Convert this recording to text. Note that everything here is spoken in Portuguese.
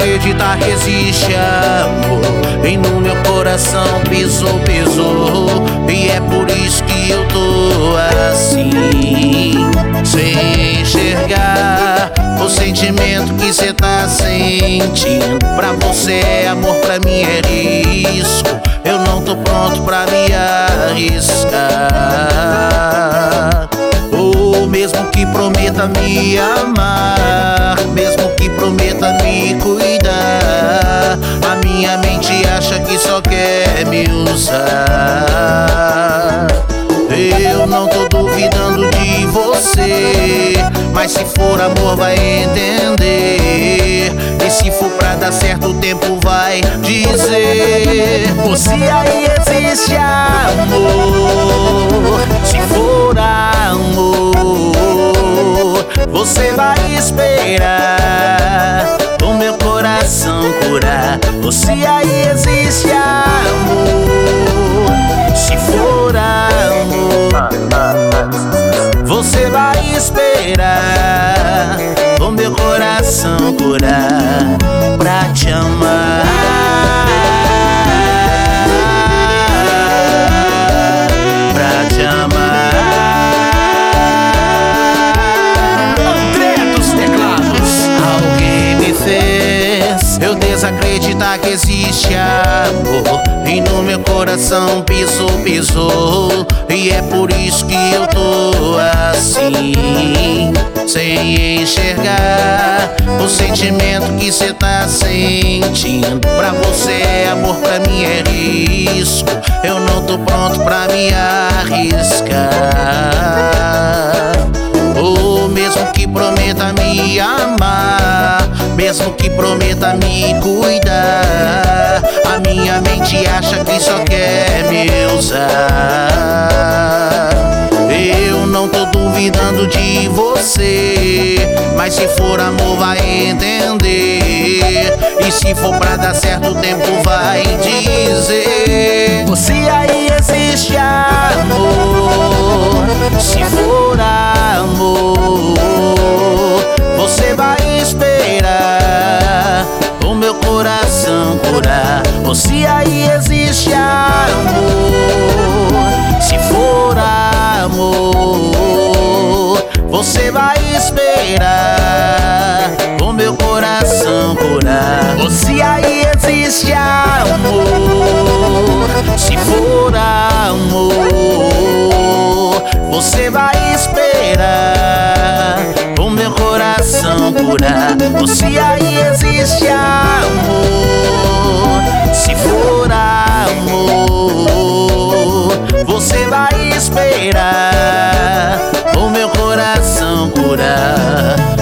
desacreditar que existe amor. E no meu coração pisou, pisou. E é por isso que eu tô assim, sem enxergar o sentimento que cê tá sentindo. Pra você é amor, pra mim é risco. Eu não tô pronto pra me arriscar. Ou mesmo que prometa me amar, mesmo que prometa me cuidar, a minha mente acha que só quer me usar. Eu não tô duvidando de você, mas se for amor vai entender. E se for pra dar certo o tempo vai dizer. Ou se aí existe amor, se for amor, você vai esperar o meu coração curar. Ou se aí existe amor, se for amor, você vai esperar o meu coração curar pra te amar, pra te amar. André dos teclados. Alguém me fez eu desacreditar que existe amor. E no meu coração pisou, pisou. E é por isso que eu tô assim, sem enxergar o sentimento que cê tá sentindo. Pra você é amor, pra mim é risco. Eu não tô pronto pra me arriscar. Ou mesmo que prometa me amar, mesmo que prometa me cuidar, a minha mente acha que só quer me usar. Eu não tô duvidando de você, mas se for amor vai entender. E se for pra dar certo o tempo vai dizer. Se aí existe amor, se for amor, você vai esperar o meu coração curar. Ou se aí existe amor, se for amor, você vai esperar o meu coração curar. Ou se aí existe amor, se for amor, você vai esperar o meu coração curar. Ou se aí existe amor, se for amor, você vai esperar o meu coração curar.